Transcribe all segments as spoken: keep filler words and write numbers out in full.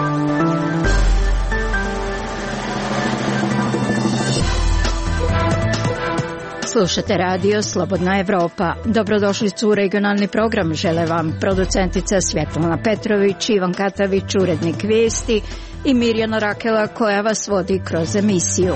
Slušate radio Slobodna Evropa. Dobrodošlicu u regionalni program žele vam producentica Svjetlana Petrović, Ivan Katavić, urednik vijesti i Mirjana Rakela koja vas vodi kroz emisiju.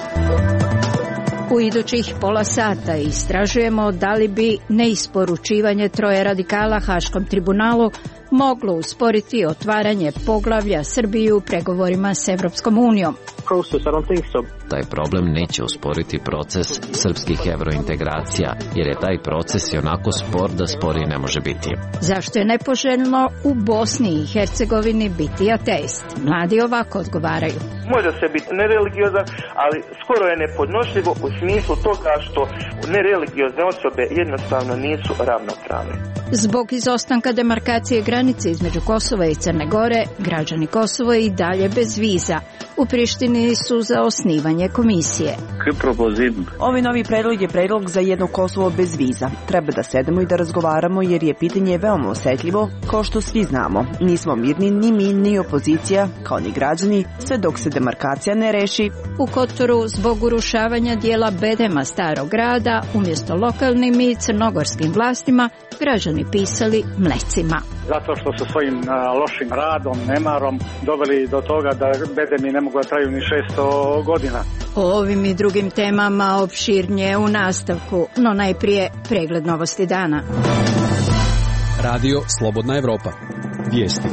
U idućih pola sata istražujemo da li bi neisporučivanje troje radikala Haškom tribunalu moglo usporiti otvaranje poglavlja Srbije u pregovorima s Evropskom unijom. Taj problem neće usporiti proces srpskih evrointegracija, jer je taj proces i onako spor da spori ne može biti. Zašto je nepoželjno u Bosni i Hercegovini biti ateist? Mladi ovako odgovaraju. Može se biti nereligiozan, ali skoro je nepodnošljivo u smislu toga što nereligiozne osobe jednostavno nisu ravnopravne. Zbog izostanka demarkacije granice između Kosova i Crne Gore, građani Kosova i dalje bez viza. U Prištini su za osnivanje komisije. Ovi novi predlog je predlog za jedno Kosovo bez viza. Treba da sedemo i da razgovaramo jer je pitanje veoma osjetljivo, kao što svi znamo. Nismo mirni ni mi ni opozicija, kao ni građani, sve dok se demarkacija ne reši. U Kotoru zbog urušavanja dijela bedema starog grada, umjesto lokalnim i crnogorskim vlastima, građani pisali mlecima. Zato što su svojim a, lošim radom, nemarom doveli do toga da bedemi ne mogu da traju ni šesto godina. O ovim i drugim temama opširnije u nastavku, no najprije pregled novosti dana. Radio Slobodna Evropa. Vijesti.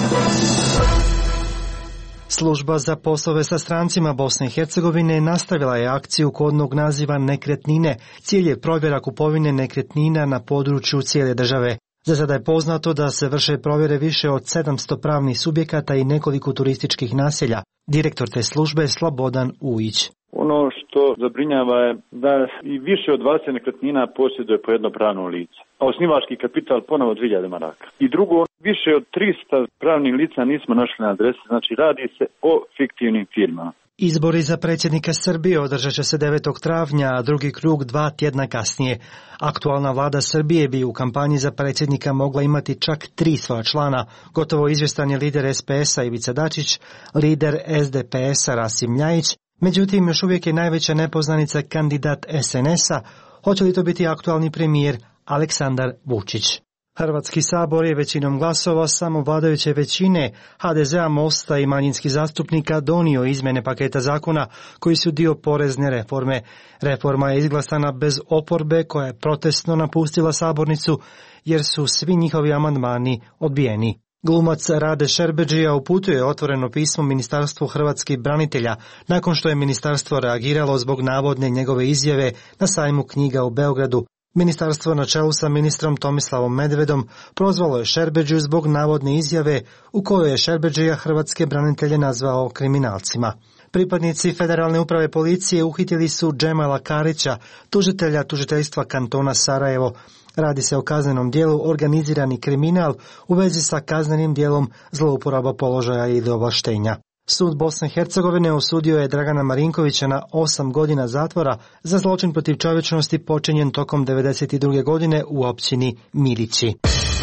Služba za poslove sa strancima Bosne i Hercegovine nastavila je akciju kodnog naziva Nekretnine. Cilj je provjera kupovine nekretnina na području cijele države. Za sada je poznato da se vrše provjere više od sedamsto pravnih subjekata i nekoliko turističkih naselja. Direktor te službe je Slobodan Ujić. Ono što zabrinjava je da i više od dvadeset nekretnina posjeduje po jedno pravno lice, a osnivački kapital ponovo dvije hiljade maraka. I drugo, više od tristo pravnih lica nismo našli na adresi, znači radi se o fiktivnim firmama. Izbori za predsjednika Srbije održat će se devetog travnja, a drugi krug dva tjedna kasnije. Aktualna vlada Srbije bi u kampanji za predsjednika mogla imati čak tri svoja člana. Gotovo izvjestan je lider es pe es a Ivica Dačić, lider es de pe es a Rasim Ljajić. Međutim, još uvijek je najveća nepoznanica kandidat es en es a. Hoće li to biti aktualni premijer Aleksandar Vučić? Hrvatski sabor je većinom glasova samo vladajuće većine ha de ze a, Mosta i manjinskih zastupnika donio izmjene paketa zakona koji su dio porezne reforme. Reforma je izglasana bez oporbe koja je protestno napustila sabornicu jer su svi njihovi amandmani odbijeni. Glumac Rade Šerbedžija uputio je otvoreno pismo Ministarstvu hrvatskih branitelja nakon što je ministarstvo reagiralo zbog navodne njegove izjave na sajmu knjiga u Beogradu. Ministarstvo na čelu sa ministrom Tomislavom Medvedom prozvalo je Šerbedžiju zbog navodne izjave u kojoj je Šerbedžija hrvatske branitelje nazvao kriminalcima. Pripadnici Federalne uprave policije uhitili su Džemala Karića, tužitelja tužiteljstva kantona Sarajevo. Radi se o kaznenom dijelu organizirani kriminal u vezi sa kaznenim dijelom zlouporaba položaja ili ovlaštenja. Sud Bosne i Hercegovine osudio je Dragana Marinkovića na osam godina zatvora za zločin protiv čovječnosti počinjen tokom devedeset druge godine u općini Milići.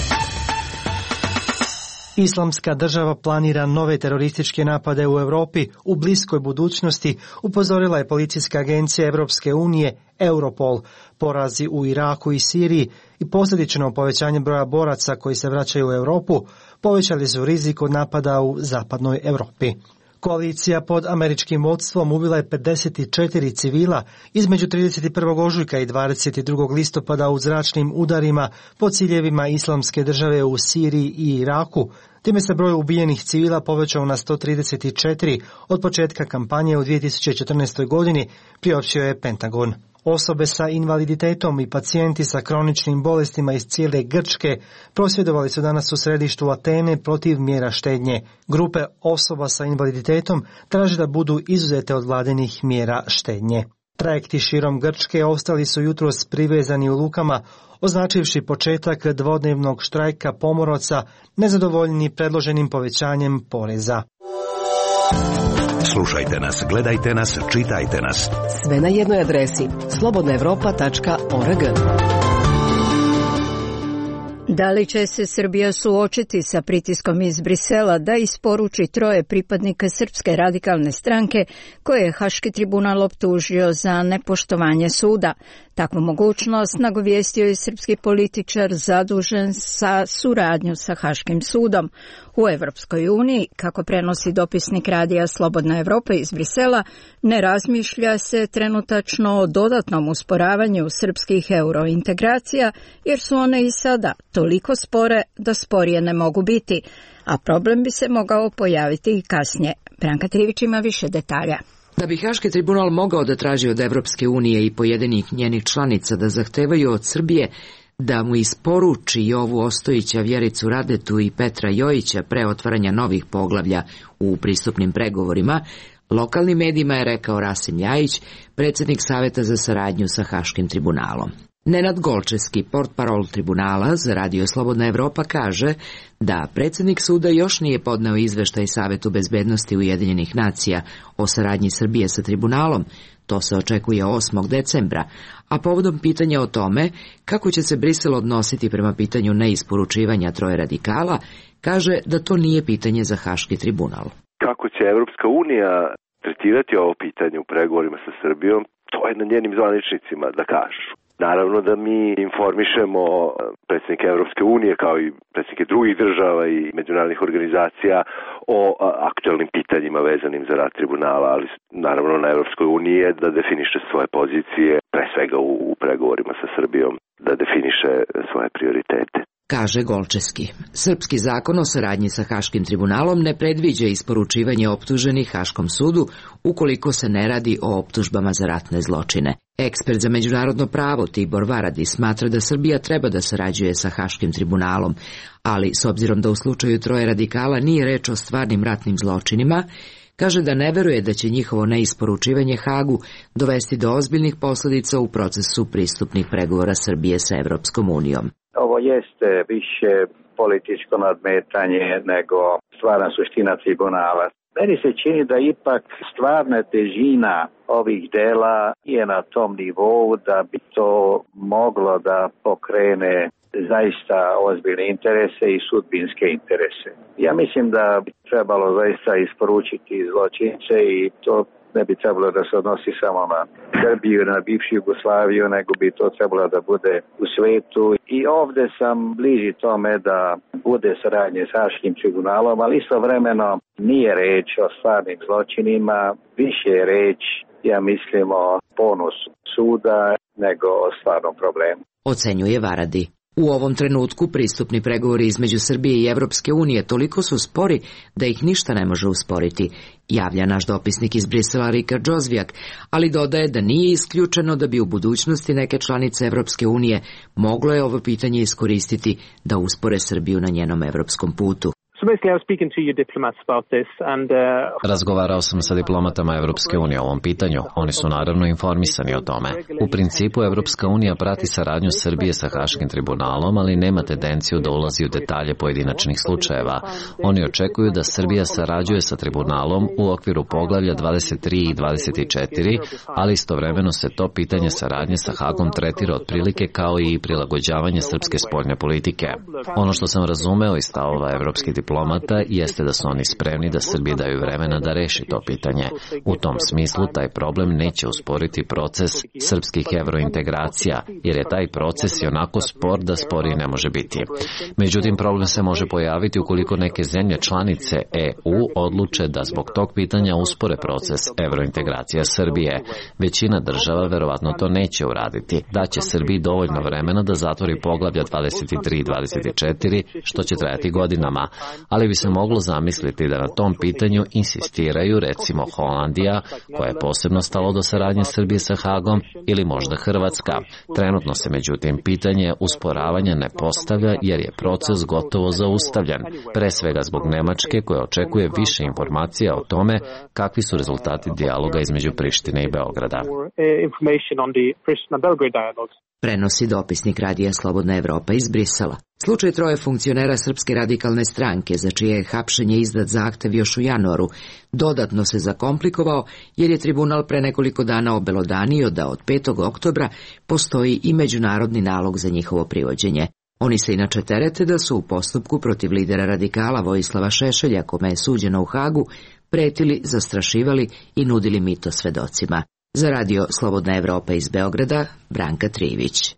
Islamska država planira nove terorističke napade u Europi u bliskoj budućnosti, upozorila je policijska agencija Europske unije Europol. Porazi u Iraku i Siriji i posljedično povećanje broja boraca koji se vraćaju u Europu povećali su rizik od napada u zapadnoj Europi. Koalicija pod američkim vodstvom ubila je pedeset četiri civila između trideset prvog ožujka i dvadeset drugog listopada u zračnim udarima po ciljevima Islamske države u Siriji i Iraku. Time se broj ubijenih civila povećao na sto trideset četiri od početka kampanje u dvije tisuće četrnaestoj godini, priopćio je Pentagon. Osobe sa invaliditetom i pacijenti sa kroničnim bolestima iz cijele Grčke prosvjedovali su danas u središtu Atene protiv mjera štednje. Grupe osoba sa invaliditetom traže da budu izuzete od vladinih mjera štednje. Trajekti širom Grčke ostali su jutros privezani u lukama, označivši početak dvodnevnog štrajka pomoraca nezadovoljni predloženim povećanjem poreza. Slušajte nas, gledajte nas, čitajte nas. Sve na jednoj adresi slobodna evropa tačka org. Da li će se Srbija suočiti sa pritiskom iz Brisela da isporuči troje pripadnika Srpske radikalne stranke koje je Haški tribunal optužio za nepoštovanje suda? Takvu mogućnost nagovijestio je srpski političar zadužen za suradnju sa Haškim sudom. U Evropskoj uniji, kako prenosi dopisnik radija Slobodna Evropa iz Brisela, ne razmišlja se trenutačno o dodatnom usporavanju srpskih eurointegracija, jer su one i sada toliko spore da sporije ne mogu biti, a problem bi se mogao pojaviti i kasnije. Branka Trivić ima više detalja. Da bi Haški tribunal mogao da traži od Evropske unije i pojedinih njenih članica da zahtevaju od Srbije da mu isporuči Jovu Ostojića, Vjericu Radetu i Petra Jojića pre otvaranja novih poglavlja u pristupnim pregovorima, lokalnim medijima je rekao Rasim Ljajić, predsjednik Saveta za saradnju sa Haškim tribunalom. Nenad Golčevski, portparol tribunala za Radio Slobodna Evropa, kaže da predsjednik suda još nije podneo izveštaj Savetu bezbednosti Ujedinjenih nacija o saradnji Srbije sa tribunalom. To se očekuje osmog decembra, a povodom pitanja o tome kako će se Brisel odnositi prema pitanju neisporučivanja troje radikala, kaže da to nije pitanje za Haški tribunal. Kako će Evropska unija tretirati ovo pitanje u pregovorima sa Srbijom, to je na njenim zvaničnicima da kažu. Naravno da mi informišemo predsjednike Evropske unije kao i predsjednike drugih država i međunarodnih organizacija o aktualnim pitanjima vezanim za rad tribunala, ali naravno na Evropskoj uniji je da definiše svoje pozicije, pre svega u, u pregovorima sa Srbijom, da definiše svoje prioritete. Kaže Golčevski. Srpski zakon o saradnji sa Haškim tribunalom ne predviđa isporučivanje optuženih Haškom sudu ukoliko se ne radi o optužbama za ratne zločine. Ekspert za međunarodno pravo Tibor Varadi smatra da Srbija treba da sarađuje sa Haškim tribunalom, ali s obzirom da u slučaju troje radikala nije reč o stvarnim ratnim zločinima, kaže da ne veruje da će njihovo neisporučivanje Hagu dovesti do ozbiljnih posljedica u procesu pristupnih pregovora Srbije sa Evropskom unijom. Ovo jeste više političko nadmetanje nego stvarna suština tribunala. Meni se čini da ipak stvarna težina ovih dela je na tom nivou da bi to moglo da pokrene zaista ozbiljne interese i sudbinske interese. Ja mislim da bi trebalo zaista isporučiti zločince i to ne bi trebalo da se odnosi samo na Srbiju, na bivšu Jugoslaviju, nego bi to trebalo da bude u svetu. I ovdje sam bliži tome da bude saradnje s Haškim tribunalom, ali istovremeno nije reč o stvarnim zločinima, više je reč, ja mislim, o ponosu suda nego o stvarnom problemu. Ocenjuje Varadi. U ovom trenutku pristupni pregovori između Srbije i Evropske unije toliko su spori da ih ništa ne može usporiti, javlja naš dopisnik iz Brisela Rika Džozvijak, ali dodaje da nije isključeno da bi u budućnosti neke članice Evropske unije moglo je ovo pitanje iskoristiti da uspore Srbiju na njenom evropskom putu. Razgovarao sam sa diplomatama Evropske unije o ovom pitanju. Oni su naravno informisani o tome. U principu Evropska unija prati saradnju Srbije sa Haškim tribunalom, ali nema tendenciju da ulazi u detalje pojedinačnih slučajeva. Oni očekuju da Srbija sarađuje sa tribunalom u okviru poglavlja dvadeset tri i dvadeset četiri, ali istovremeno se to pitanje saradnje sa Hagom tretira otprilike kao i prilagođavanje srpske spoljne politike. Ono što sam razumeo iz stavova evropskih diplomata jeste da su oni spremni da Srbiji daju vremena da reši to pitanje. U tom smislu taj problem neće usporiti proces srpskih evrointegracija, jer je taj proces i onako spor da spori ne može biti. Međutim, problem se može pojaviti ukoliko neke zemlje članice E U odluče da zbog tog pitanja uspore proces evrointegracija Srbije. Većina država verovatno to neće uraditi. Daće Srbiji dovoljno vremena da zatvori poglavlja dvadeset tri i dvadeset četiri, što će trajati godinama, ali bi se moglo zamisliti da na tom pitanju insistiraju recimo Holandija, koja je posebno stalo do saradnje Srbije sa Hagom, ili možda Hrvatska. Trenutno se međutim pitanje usporavanja ne postavlja jer je proces gotovo zaustavljen, pre svega zbog Nemačke koja očekuje više informacija o tome kakvi su rezultati dijaloga između Prištine i Beograda. Prenosi dopisnik Radija Slobodna Evropa iz Brisela. Slučaj troje funkcionera Srpske radikalne stranke, za čije je hapšenje izdat zahtev još u januaru, dodatno se zakomplikovao jer je tribunal pre nekoliko dana obelodanio da od petog oktobra postoji i međunarodni nalog za njihovo privođenje. Oni se inače terete da su u postupku protiv lidera radikala Vojislava Šešelja, kome je suđeno u Hagu, pretili, zastrašivali i nudili mito svedocima. Za radio Slobodna Evropa iz Beograda, Branka Trivić.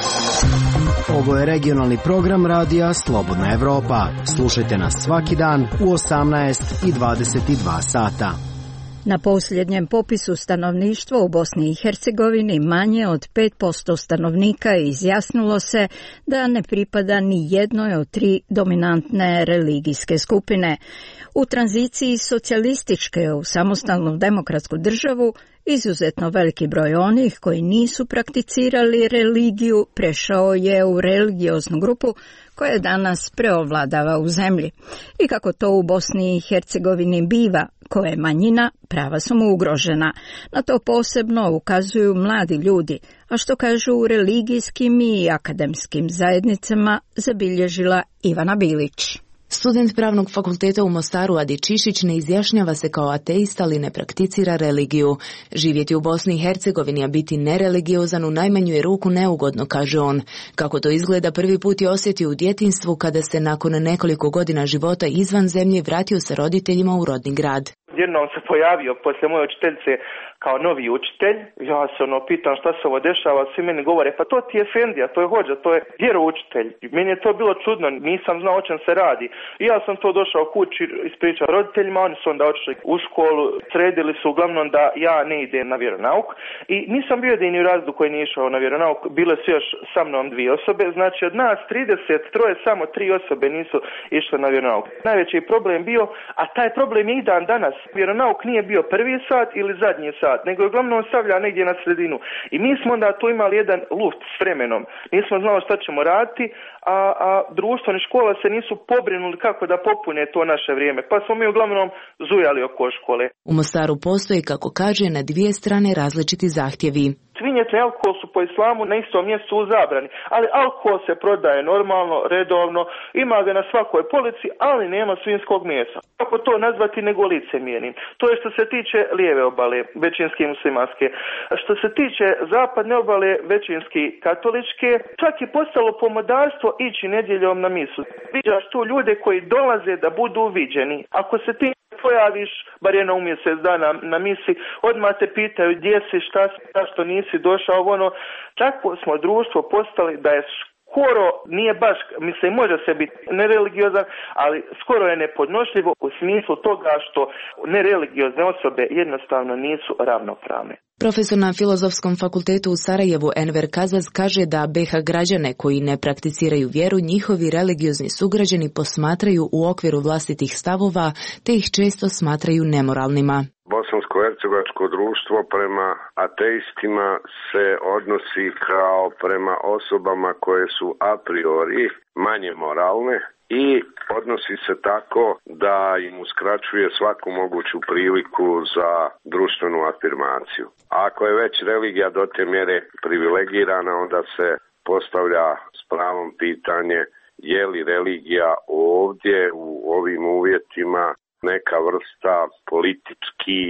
Ovo je regionalni program radija Slobodna Evropa. Slušajte nas svaki dan u osamnaest i dvadeset dva sata. Na posljednjem popisu stanovništva u Bosni i Hercegovini manje od pet posto stanovnika izjasnilo se da ne pripada ni jednoj od tri dominantne religijske skupine. U tranziciji socijalističke u samostalnu demokratsku državu izuzetno veliki broj onih koji nisu prakticirali religiju prešao je u religioznu grupu koja danas preovladava u zemlji. I kako to u Bosni i Hercegovini biva, ko je manjina, prava su mu ugrožena. Na to posebno ukazuju mladi ljudi, a što kažu u religijskim i akademskim zajednicama, zabilježila Ivana Bilić. Student Pravnog fakulteta u Mostaru Adi Čišić ne izjašnjava se kao ateista, ali ne prakticira religiju. Živjeti u Bosni i Hercegovini, a biti nereligiozan u najmanju je ruku neugodno, kaže on. Kako to izgleda, prvi put je osjetio u djetinjstvu kada se nakon nekoliko godina života izvan zemlje vratio sa roditeljima u rodni grad. Jednom se pojavio poslije moje učiteljice kao novi učitelj. Ja se ono pitam šta se ovo dešava, svi meni govore pa to ti je Efendija, to je hođa, to je vjeroučitelj. Meni je to bilo čudno, nisam znao o čem se radi. I ja sam to došao kući, ispričao roditeljima, oni su onda otišli u školu, sredili su uglavnom da ja ne idem na vjeronauk. I nisam bio jedini u razredu koji nije išao na vjeronauk, bile su još sa mnom dvije osobe, znači od nas trideset troje samo tri osobe nisu išle na vjeronauk. Najveći problem bio, a taj problem je i dan danas. Vjeronauk nije bio prvi sat ili zadnji sat, nego je uglavnom stavlja negdje na sredinu. I mi smo onda tu imali jedan luft s vremenom. Nismo znali šta ćemo raditi, a, a društvo ni škola se nisu pobrinuli kako da popune to naše vrijeme. Pa smo mi uglavnom zujali oko škole. U Mostaru postoji, kako kaže, na dvije strane različiti zahtjevi. Svinjetne i alkohol su po islamu na istom mjestu u zabrani, ali alkohol se prodaje normalno, redovno, ima ga na svakoj polici, ali nema svinjskog mesa. Kako to nazvati nego licemjernim? To je što se tiče lijeve obale, većinski muslimanske. Što se tiče zapadne obale, većinski katoličke, čak je postalo pomodarstvo ići nedjeljom na misu. Viđaš tu ljude koji dolaze da budu viđeni. Ako se ti pojaviš, bar jedno u mjesec dana na misi, odmah te pitaju gdje si, šta si, zašto nisi došao, ono, tako smo društvo postali da je skoro, nije baš, mislim, može se biti nereligiozan, ali skoro je nepodnošljivo u smislu toga što nereligiozne osobe jednostavno nisu ravnopravne. Profesor na Filozofskom fakultetu u Sarajevu Enver Kazaz kaže da be ha građane koji ne prakticiraju vjeru njihovi religiozni sugrađani posmatraju u okviru vlastitih stavova, te ih često smatraju nemoralnima. Bosansko-hercegovačko društvo prema ateistima se odnosi kao prema osobama koje su a priori manje moralne i odnosi se tako da im uskraćuje svaku moguću priliku za društvenu afirmaciju. A ako je već religija do te mjere privilegirana, onda se postavlja s pravom pitanje je li religija ovdje u ovim uvjetima neka vrsta politički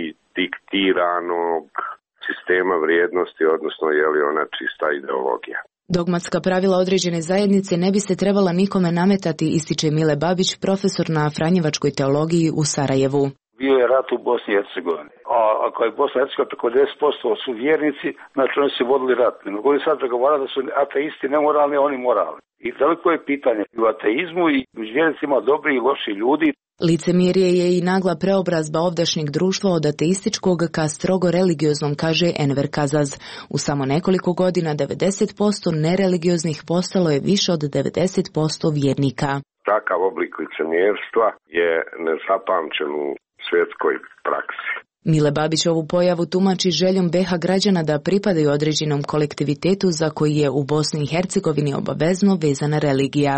diktiranog sistema vrijednosti, odnosno je li ona čista ideologija. Dogmatska pravila određene zajednice ne bi se trebala nikome nametati, ističe Mile Babić, profesor na Franjevačkoj teologiji u Sarajevu. Bio je rat u Bosni i Hercegovini, a ako je Bosna i Hercegovina preko deset posto su vjernici, znači oni su vodili rat. Ne mogu sad pregovarati da su ateisti nemoralni, a oni moralni. I veliko je pitanje u ateizmu i u vjernicima dobri i loši ljudi. Licemjerje je i nagla preobrazba ovdašnjeg društva od ateističkog ka strogo religioznom, kaže Enver Kazaz. U samo nekoliko godina devedeset posto nereligioznih postalo je više od devedeset posto vjernika. Takav oblik licemjerstva je nezapamćen u svjetskoj praksi. Mile Babić ovu pojavu tumači željom be ha građana da pripadaju određenom kolektivitetu za koji je u Bosni i Hercegovini obavezno vezana religija.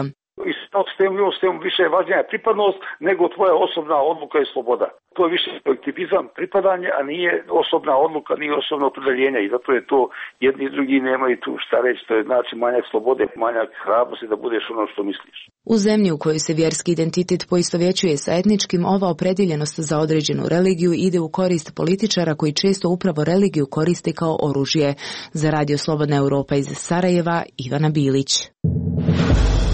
S tem, s tem više je važnija pripadnost nego tvoja osobna odluka i sloboda. To je više kolektivizam, pripadanje, a nije osobna odluka, nije osobno opredeljenje i zato je to jedni i drugi nemaju tu šta reći, to je znači manjak slobode, manjak hrabrosti da budeš ono što misliš. U zemlji u kojoj se vjerski identitet poistovjećuje sa etničkim, ova opredjeljenost za određenu religiju ide u korist političara koji često upravo religiju koriste kao oružje. Za radio Slobodna Europa iz Sarajeva, Ivana Bilić.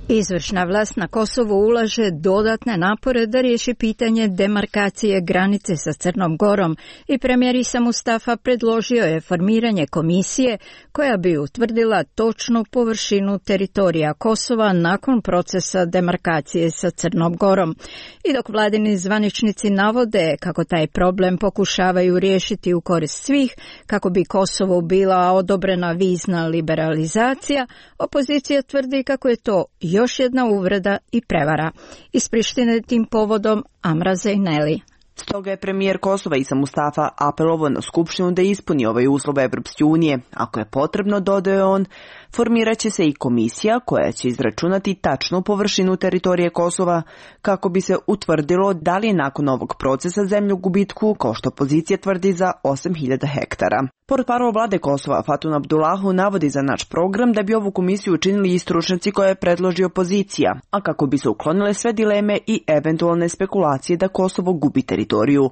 Izvršna vlast na Kosovu ulaže dodatne napore da riješi pitanje demarkacije granice sa Crnom Gorom i premijer Isa Mustafa predložio je formiranje komisije koja bi utvrdila točnu površinu teritorija Kosova nakon procesa demarkacije sa Crnom Gorom. I dok vladini zvaničnici navode kako taj problem pokušavaju riješiti u korist svih, kako bi Kosovu bila odobrena vizna liberalizacija, opozicija tvrdi kako je to još jedna uvreda i prevara. Iz Prištine tim povodom Amra Zejneli. Stoga je premijer Kosova Isa Mustafa apelovao na Skupštinu da ispuni ovaj uslov Evropske unije. Ako je potrebno, dodaje on, formirat će se i komisija koja će izračunati tačnu površinu teritorije Kosova kako bi se utvrdilo da li je nakon ovog procesa zemlju gubitku, kao što opozicija tvrdi, za osam hiljada hektara. Portparol vlade Kosova Fatun Abdullahu navodi za naš program da bi ovu komisiju učinili i stručnjaci koje je predloži opozicija, a kako bi se uklonile sve dileme i eventualne spekulacije da Kosovo gubi teritoriju.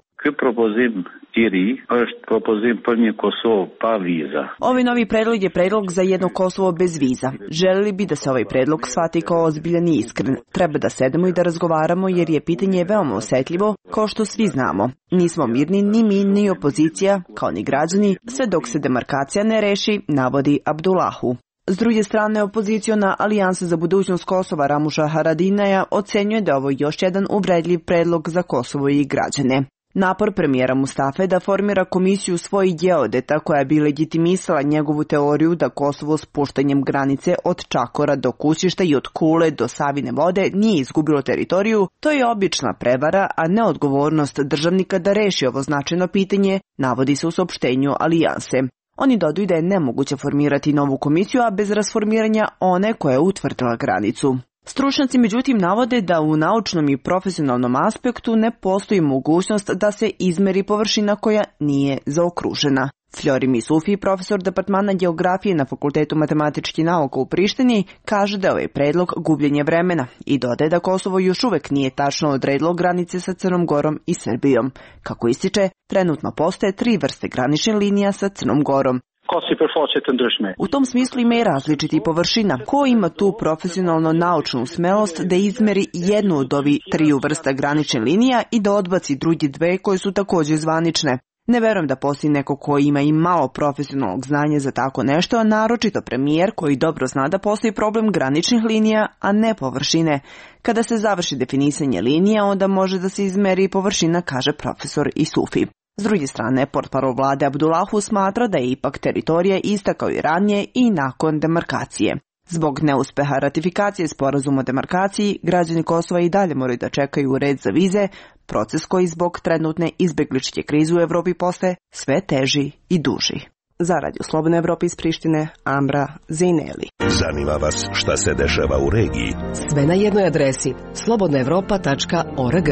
Ovaj novi predlog je predlog za jedno Kosovo bez viza. Želili bi da se ovaj predlog shvati kao ozbiljan i iskren. Treba da sedemo i da razgovaramo jer je pitanje veoma osjetljivo, kao što svi znamo. Nismo mirni ni mi ni opozicija, kao ni građani, sve dok se demarkacija ne reši, navodi Abdullahu. S druge strane, opoziciona Alijansa za budućnost Kosova Ramuša Haradinaja ocenjuje da je ovo još jedan uvredljiv predlog za Kosovo i građane. Napor premijera Mustafe da formira komisiju svojih geodeta koja bi legitimisala njegovu teoriju da Kosovo spuštanjem granice od Čakora do Kućišta i od Kule do Savine vode nije izgubilo teritoriju, to je obična prevara, a ne odgovornost državnika da reši ovo značajno pitanje, navodi se u saopštenju Alijanse. Oni dodaju da je nemoguće formirati novu komisiju, a bez rasformiranja one koja je utvrdila granicu. Stručnjaci međutim navode da u naučnom i profesionalnom aspektu ne postoji mogućnost da se izmeri površina koja nije zaokružena. Flori Misufi, profesor departmana geografije na Fakultetu matematičkih nauka u Prištini, kaže da je ovaj predlog gubljenje vremena i dodaje da Kosovo još uvek nije tačno odredilo granice sa Crnom Gorom i Srbijom. Kako ističe, trenutno postoje tri vrste graničnih linija sa Crnom Gorom. U tom smislu ima i različiti površina. Ko ima tu profesionalno naučnu smelost da izmeri jednu od ovih triju vrsta granične linija i da odbaci drugi dve koje su također zvanične? Ne verujem da postoji neko ko ima i malo profesionalnog znanja za tako nešto, a naročito premijer koji dobro zna da postoji problem graničnih linija, a ne površine. Kada se završi definisanje linija, onda može da se izmeri površina, kaže profesor Isufi. S druge strane, portparol vlade Abdullahu smatra da je ipak teritorija ista kao i ranije i nakon demarkacije. Zbog neuspeha ratifikacije sporazuma o demarkaciji, građani Kosova i dalje moraju da čekaju red za vize, proces koji zbog trenutne izbegličke krize u Evropi postaje sve teži i duži. Za Radio Slobodna Evropa iz Prištine, Amra Zejneli. Zanima vas šta se dešava u regiji? Sve na jednoj adresi slobodna evropa tačka org.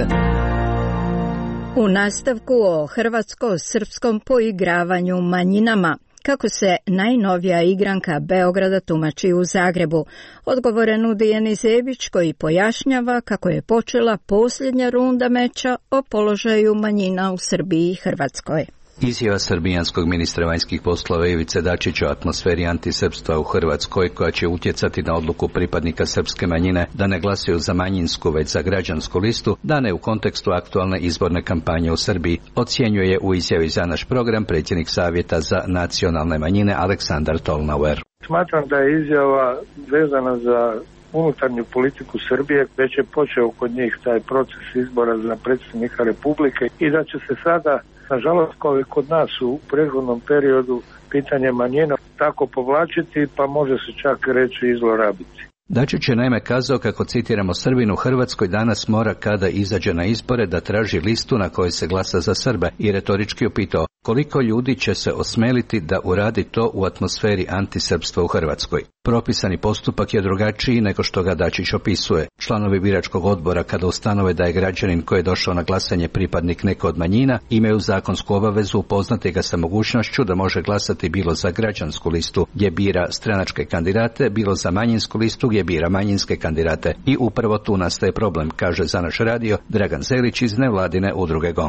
U nastavku o hrvatsko-srpskom poigravanju manjinama, kako se najnovija igranka Beograda tumači u Zagrebu, odgovore nudi Jeni Zebić koji pojašnjava kako je počela posljednja runda meča o položaju manjina u Srbiji i Hrvatskoj. Izjava srbijanskog ministra vanjskih poslova Ivice Dačića o atmosferi antisrpstva u Hrvatskoj, koja će utjecati na odluku pripadnika srpske manjine da ne glasaju za manjinsku već za građansku listu, dane u kontekstu aktualne izborne kampanje u Srbiji, ocjenjuje u izjavi za naš program predsjednik Savjeta za nacionalne manjine Aleksandar Tolnauer. Smatram da je izjava vezana za unutarnju politiku Srbije, već je počeo kod njih taj proces izbora za predsjednika Republike i da će se sada, nažalost, kao i kod nas u prethodnom periodu, pitanje manjina tako povlačiti, pa može se čak reći i zlorabiti. Dačić je naime kazao kako, citiramo, Srbin u Hrvatskoj danas mora kada izađe na izbore da traži listu na kojoj se glasa za Srbe i retorički upitao koliko ljudi će se osmeliti da uradi to u atmosferi antisrpstva u Hrvatskoj. Propisani postupak je drugačiji nego što ga Dačić opisuje. Članovi biračkog odbora, kada ustanove da je građanin koji je došao na glasanje pripadnik neke od manjina, imaju zakonsku obavezu upoznati ga sa mogućnošću da može glasati bilo za građansku listu gdje bira stranačke kandidate, bilo za manjinsku listu gdje bira manjinske kandidate. I upravo tu nastaje problem, kaže za naš radio Dragan Zelić iz nevladine udruge Gong.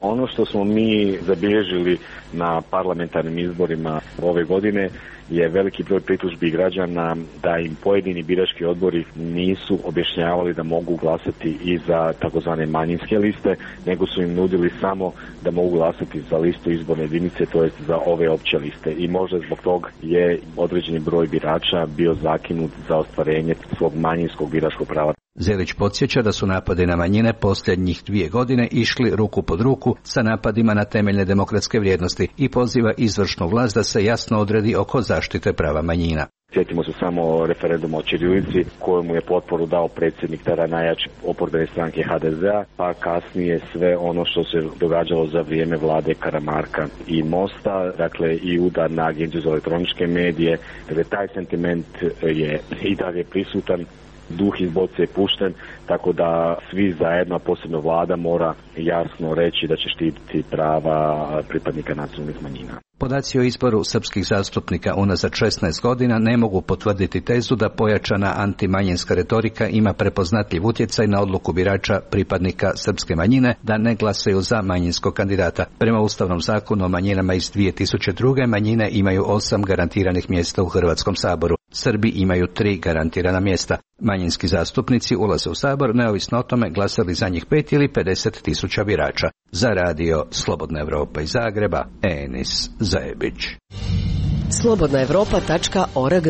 Ono što smo mi zabilježili na parlamentarnim izborima ove godine je veliki broj pritužbi građana da im pojedini birački odbori nisu objašnjavali da mogu glasati i za takozvane manjinske liste, nego su im nudili samo da mogu glasati za listu izborne jedinice, to jest za ove opće liste. I možda zbog toga je određeni broj birača bio zakinut za ostvarenje svog manjinskog biračkog prava. Zelić podsjeća da su napadi na manjine posljednjih dvije godine išli ruku pod ruku sa napadima na temeljne demokratske vrijednosti i poziva izvršnu vlast da se jasno odredi oko zaštite prava manjina. Sjetimo se samo referenduma o ćirilici kojemu je potporu dao predsjednik tada najjače oporbene stranke ha de ze a, pa kasnije sve ono što se događalo za vrijeme vlade Karamarka i Mosta, dakle i udar na Agenciju za elektroničke medije, dakle taj sentiment je i dalje prisutan. Duh iz boce je pušten, tako da svi zajedno, a posebno vlada, mora jasno reći da će štititi prava pripadnika nacionalnih manjina. Podaci o izboru srpskih zastupnika unazad šesnaest godina ne mogu potvrditi tezu da pojačana antimanjinska retorika ima prepoznatljiv utjecaj na odluku birača pripadnika srpske manjine da ne glasaju za manjinskog kandidata. Prema Ustavnom zakonu o manjinama iz dvije tisuće druge. manjine imaju osam garantiranih mjesta u Hrvatskom saboru. Srbi imaju tri garantirana mjesta. Manjinski zastupnici ulaze u sabor neovisno o tome glasali za njih pet ili pedeset tisuća birača. Za radio Slobodna Evropa iz Zagreba, Enis Zajebić. slobodna evropa tačka org.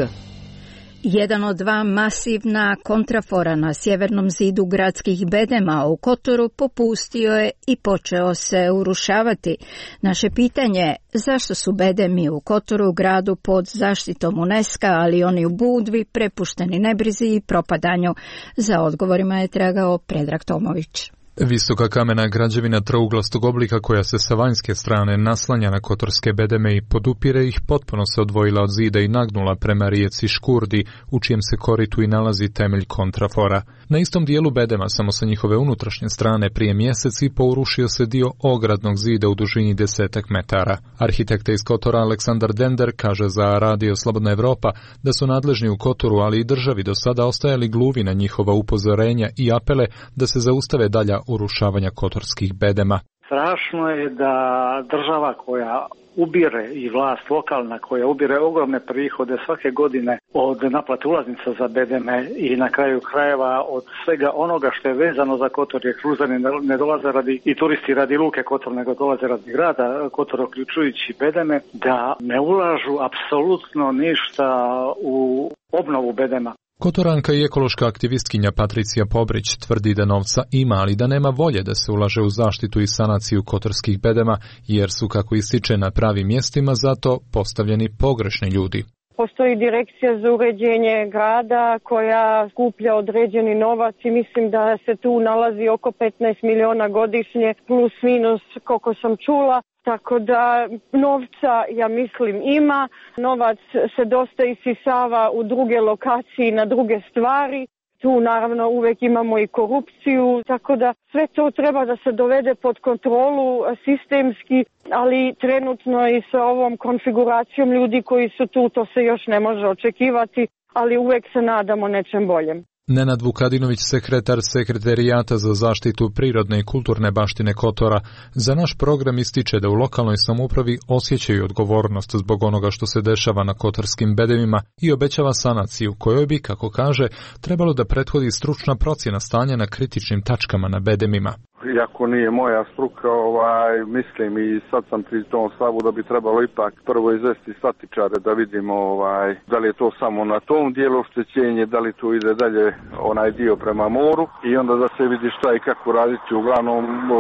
Jedan od dva masivna kontrafora na sjevernom zidu gradskih bedema u Kotoru popustio je i počeo se urušavati. Naše pitanje je zašto su bedemi u Kotoru gradu pod zaštitom UNESCO, ali oni u Budvi prepušteni nebrizi i propadanju. Za odgovorima je tragao Predrag Tomović. Visoka kamena građevina trouglastog oblika koja se sa vanjske strane naslanja na kotorske bedeme i podupire ih potpuno se odvojila od zida i nagnula prema rijeci Škurdi, u čijem se koritu i nalazi temelj kontrafora. Na istom dijelu bedema, samo sa njihove unutrašnje strane, prije mjesec i po urušio se dio ogradnog zida u dužini desetak metara. Arhitekta iz Kotora Aleksandar Dender kaže za radio Slobodna Evropa da su nadležni u Kotoru, ali i državi do sada ostajali gluvi na njihova upozorenja i apele da se zaustave dalja urušavanja kotorskih bedema. Strašno je da država koja ubire i vlast lokalna koja ubire ogromne prihode svake godine od naplate ulaznica za bedeme i na kraju krajeva od svega onoga što je vezano za Kotor, jer kruzani ne dolaze radi i turisti radi luke Kotor, nego dolaze radi grada Kotor, uključujući bedeme, da ne ulažu apsolutno ništa u obnovu bedema. Kotoranka i ekološka aktivistkinja Patricija Pobrić tvrdi da novca ima, ali da nema volje da se ulaže u zaštitu i sanaciju kotorskih bedema, jer su, kako ističe, na pravim mjestima zato postavljeni pogrešni ljudi. Postoji direkcija za uređenje grada koja skuplja određeni novac i mislim da se tu nalazi oko petnaest miliona godišnje, plus minus koliko sam čula. Tako da novca, ja mislim, ima. Novac se dosta isisava u druge lokacije, na druge stvari. Tu naravno uvijek imamo i korupciju, tako da sve to treba da se dovede pod kontrolu sistemski, ali trenutno i sa ovom konfiguracijom ljudi koji su tu, to se još ne može očekivati, ali uvijek se nadamo nečem boljem. Nenad Vukadinović, sekretar Sekretarijata za zaštitu prirodne i kulturne baštine Kotora, za naš program ističe da u lokalnoj samoupravi osjećaju odgovornost zbog onoga što se dešava na kotorskim bedemima i obećava sanaciju, kojoj bi, kako kaže, trebalo da prethodi stručna procjena stanja na kritičnim tačkama na bedemima. Iako nije moja struka, ovaj, mislim i sad sam pri tom stavu da bi trebalo ipak prvo izvesti statičare da vidimo ovaj, da li je to samo na tom dijelu oštećenje, da li to ide dalje onaj dio prema moru i onda da se vidi šta i kako raditi. Uglavnom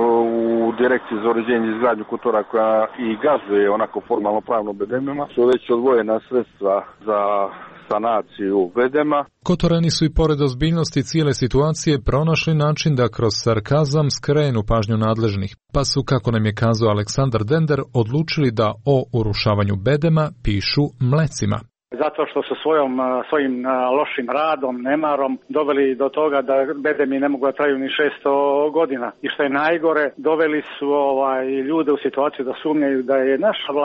u direkciji za uređenje i izgradnju Kotora koja i gazduje onako formalno pravno bedemima su već odvojena sredstva za sanaciju bedema. Kotorani su i pored ozbiljnosti cijele situacije pronašli način da kroz sarkazam skrenu pažnju nadležnih, pa su, kako nam je kazao Aleksandar Dender, odlučili da o urušavanju bedema pišu mlecima. Zato što su svojom, svojim lošim radom, nemarom doveli do toga da bedemi ne mogu da traju ni šesto godina. I što je najgore, doveli su ovaj, ljude u situaciju da sumnjaju da je naša vlast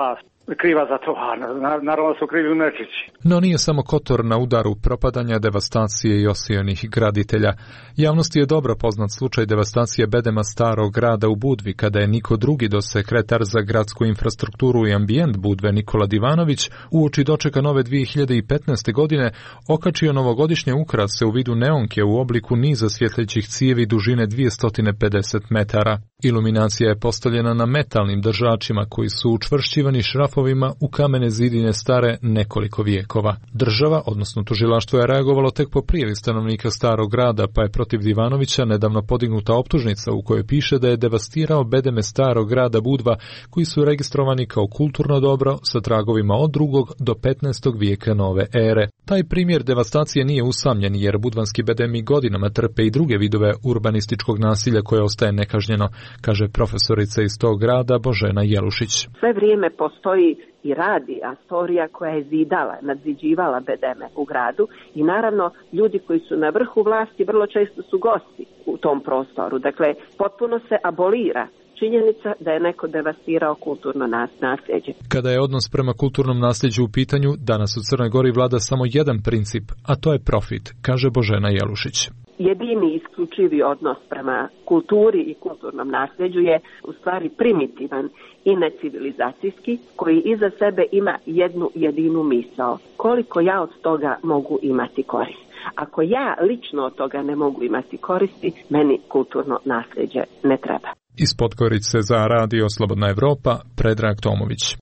kriva za to, a naravno su krivi Unečići. No nije samo Kotor na udaru propadanja, devastacije i osijenih graditelja. Javnosti je dobro poznat slučaj devastacije bedema starog grada u Budvi, kada je niko drugi do sekretar za gradsku infrastrukturu i ambijent Budve Nikola Divanović uoči dočeka nove dvije hiljade petnaeste. godine okačio novogodišnje ukrase u vidu neonke u obliku niza svjetlećih cijevi dužine dvjesto pedeset metara. Iluminacija je postavljena na metalnim držačima koji su učvršćivani šrafovima u kamene zidine stare nekoliko vijekova. Država, odnosno tužilaštvo, je reagovalo tek po prijavi stanovnika starog grada, pa je protiv Divanovića nedavno podignuta optužnica u kojoj piše da je devastirao bedeme starog grada Budva koji su registrovani kao kulturno dobro sa tragovima od drugog do petnaestog vijeka nove ere. Taj primjer devastacije nije usamljen jer budvanski bedemi godinama trpe i druge vidove urbanističkog nasilja koje ostaje nekažnjeno, kaže profesorica iz tog grada Božena Jelušić. Sve vrijeme postoji i radi Astorija koja je zidala, nadziđivala bedeme u gradu i naravno ljudi koji su na vrhu vlasti vrlo često su gosti u tom prostoru. Dakle, potpuno se abolira činjenica da je neko devastirao kulturno nasljeđe. Kada je odnos prema kulturnom nasljeđu u pitanju, danas u Crnoj Gori vlada samo jedan princip, a to je profit, kaže Božena Jelušić. Jedini isključivi odnos prema kulturi i kulturnom nasljeđu je u stvari primitivan i necivilizacijski, koji iza sebe ima jednu jedinu misao. Koliko ja od toga mogu imati korist? Ako ja lično od toga ne mogu imati koristi, meni kulturno nasljeđe ne treba. Iz Podgorice za Radio Slobodna Evropa, Predrag Tomović.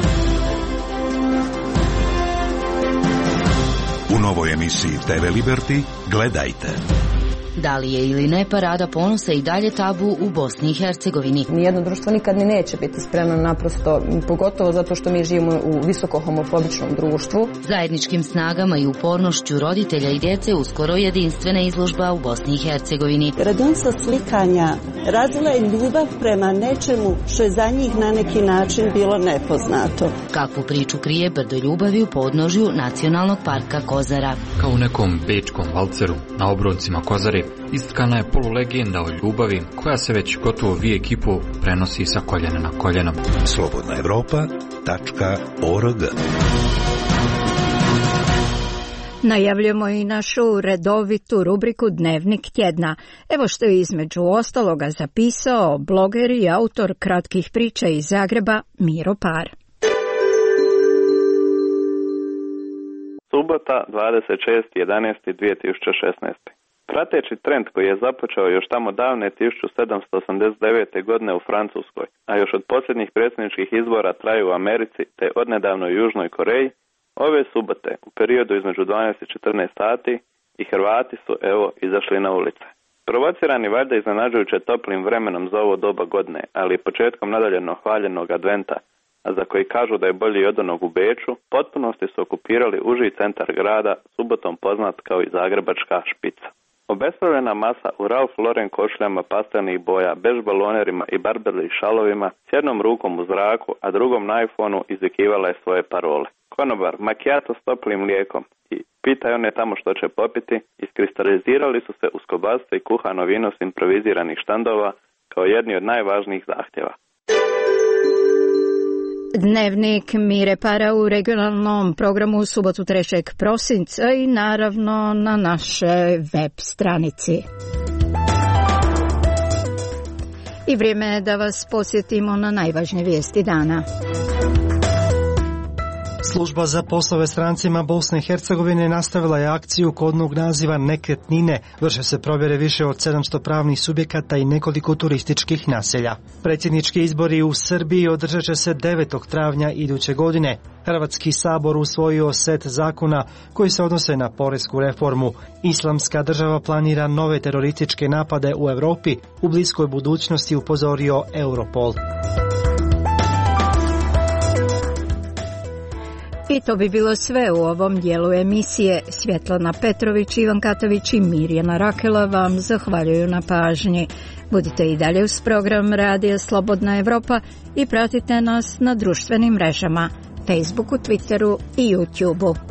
U novoj emisiji te ve Liberty gledajte. Da li je ili ne parada ponosa i dalje tabu u Bosni i Hercegovini? Nijedno društvo nikad ni neće biti spremno, naprosto, pogotovo zato što mi živimo u visoko homofobičnom društvu. Zajedničkim snagama i upornošću roditelja i djece uskoro jedinstvena izložba u Bosni i Hercegovini. Radionica slikanja razila je ljubav prema nečemu što je za njih na neki način bilo nepoznato. Kakvu priču krije brdo ljubavi u podnožju Nacionalnog parka Kozara? Kao u nekom bečkom valceru na obroncima Kozare istkana je polulegenda o ljubavi koja se već gotovo vijek i pol prenosi sa koljena na koljeno. slobodna evropa tačka org. Najavljamo i našu redovitu rubriku Dnevnik tjedna. Evo što je između ostaloga zapisao bloger i autor kratkih priča iz Zagreba Miro Par. Subota, dvadeset šesti jedanaesti dvije tisuće šesnaeste. Prateći trend koji je započeo još tamo davne tisuću sedamsto osamdeset devete. godine u Francuskoj, a još od posljednjih predsjedničkih izbora traju u Americi te odnedavno u Južnoj Koreji, ove subote u periodu između dvanaest i četrnaest sati i Hrvati su evo izašli na ulice. Provocirani valjda iznenađujuće toplim vremenom za ovo doba godine, ali i početkom nadaljeno hvaljenog adventa, a za koji kažu da je bolji od onog u Beču, potpunosti su okupirali uži centar grada, subotom poznat kao i Zagrebačka špica. Obespravljena masa u Ralph Lauren košuljama pastelnih boja, bež balonerima i barbeli šalovima, s jednom rukom u zraku, a drugom na iPhoneu izvikivala je svoje parole. Konobar, macchiato s toplim mlijekom i pitaj one tamo što će popiti, iskristalizirali su se uz kobasice i kuhano vino s improviziranih štandova kao jedni od najvažnijih zahtjeva. Dnevnik Mire Para u regionalnom programu u subotu trećeg prosinca i naravno na našoj web stranici. I vrijeme je da vas posjetimo na najvažnije vijesti dana. Služba za poslove strancima Bosne i Hercegovine nastavila je akciju kodnog naziva Nekretnine. Vrše se provjere više od sedamsto pravnih subjekata i nekoliko turističkih naselja. Predsjednički izbori u Srbiji održat će se devetog travnja iduće godine. Hrvatski sabor usvojio set zakona koji se odnose na poresku reformu. Islamska država planira nove terorističke napade u Europi, u bliskoj budućnosti upozorio Europol. I to bi bilo sve u ovom dijelu emisije. Svjetlana Petrović, Ivan Katović i Mirjana Rakela vam zahvaljuju na pažnji. Budite i dalje uz program Radija Slobodna Evropa i pratite nas na društvenim mrežama, Facebooku, Twitteru i YouTubeu.